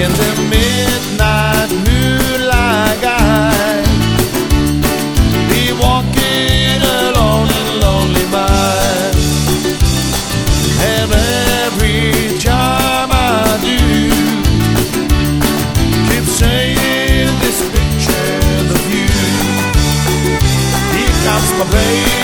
in the midnight moonlight, I be walking alone in lonely mind. And every time I do, keep saying this picture of you. Here comes my baby.